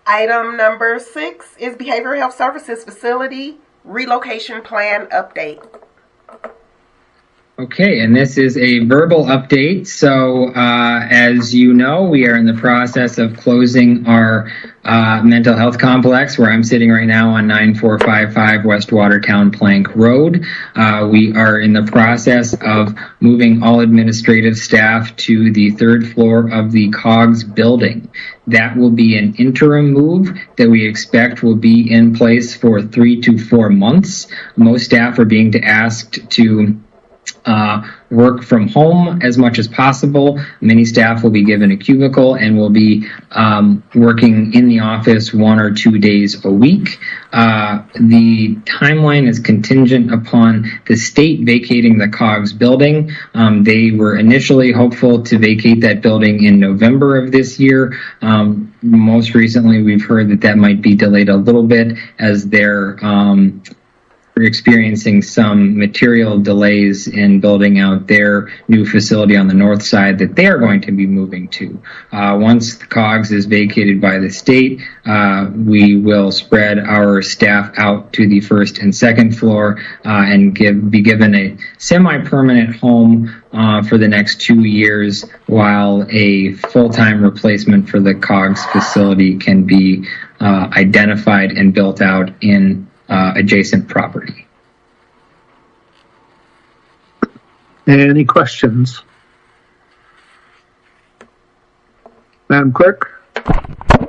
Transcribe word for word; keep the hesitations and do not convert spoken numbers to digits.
Item number six is Behavioral Health Services Facility Relocation Plan Update. Okay, and this is a verbal update. So uh, as you know, we are in the process of closing our uh, mental health complex where I'm sitting right now on nine four five five West Watertown Plank Road. Uh, we are in the process of moving all administrative staff to the third floor of the C O G S building. That will be an interim move that we expect will be in place for three to four months. Most staff are being asked to Uh, work from home as much as possible. Many staff will be given a cubicle and will be um, working in the office one or two days a week. Uh, the timeline is contingent upon the state vacating the C O G S building. Um, they were initially hopeful to vacate that building in November of this year. Um, most recently, we've heard that that might be delayed a little bit as they're um, experiencing some material delays in building out their new facility on the north side that they are going to be moving to. Uh, once the C O G S is vacated by the state, uh, we will spread our staff out to the first and second floor uh, and give, be given a semi-permanent home uh, for the next two years while a full-time replacement for the C O G S facility can be uh, identified and built out in Uh, adjacent property. Any questions? Madam Clerk?